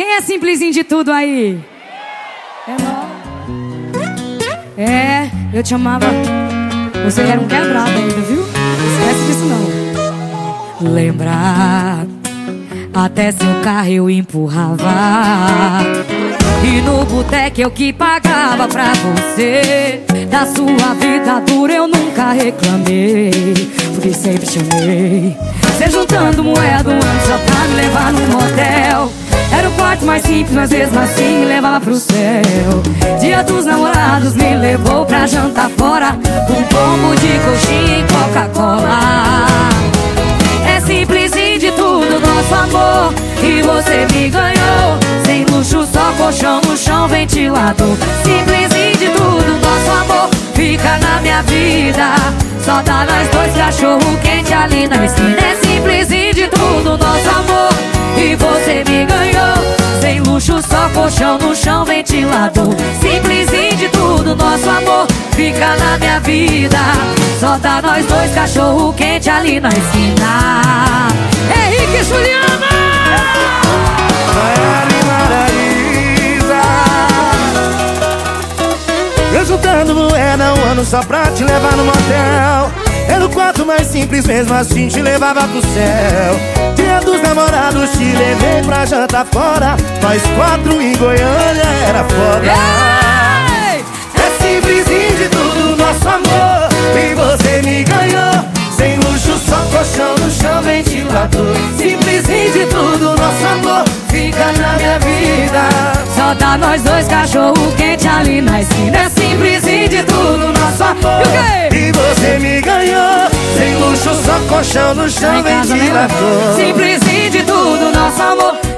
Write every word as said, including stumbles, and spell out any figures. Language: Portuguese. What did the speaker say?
Quem é simplesinho de tudo aí? É nóis. É, eu te amava. Você era um quebrado ainda, viu? Não esquece disso não. Lembrar, até seu carro eu empurrava, e no boteco eu que pagava pra você. Da sua vida dura eu nunca reclamei, porque sempre te amei. Cê juntando moeda um ano só pra me levar num motel. Era o quarto mais simples, mas mesmo assim me levava pro céu. Dia dos namorados me levou pra jantar fora, um pombo de coxinha e Coca-Cola. É simplesinho de tudo nosso amor, e você me ganhou. Sem luxo, só colchão no chão, ventilador. Simplesinho de tudo nosso amor, fica na minha vida. Só dá nós dois, cachorro quente ali na esquina. É simplesinho de tudo nosso amor, e você me ganhou. Sem luxo, só colchão no chão, ventilador. Simplesinho de tudo nosso amor, fica na minha vida. Só dá nós dois, cachorro quente ali na esquina. Henrique e Juliana! Eu juntando moeda um ano só pra te levar no motel. Era o quarto mais simples, mesmo assim te levava pro céu. Dia dos namorados te levei pra jantar fora. Nós quatro em Goiânia era foda. Ei! É simplesinho de tudo nosso amor, e você me ganhou. Sem luxo, só colchão no chão, ventilador. Simplesinho de tudo nosso amor, fica na minha vida. Só dá nós dois, cachorro quente ali na esquina. É simplesinho de tudo nosso amor, e, e você me ganhou. Sem luxo, só colchão no chão, ventilador. Simplesinho de tudo nosso amor,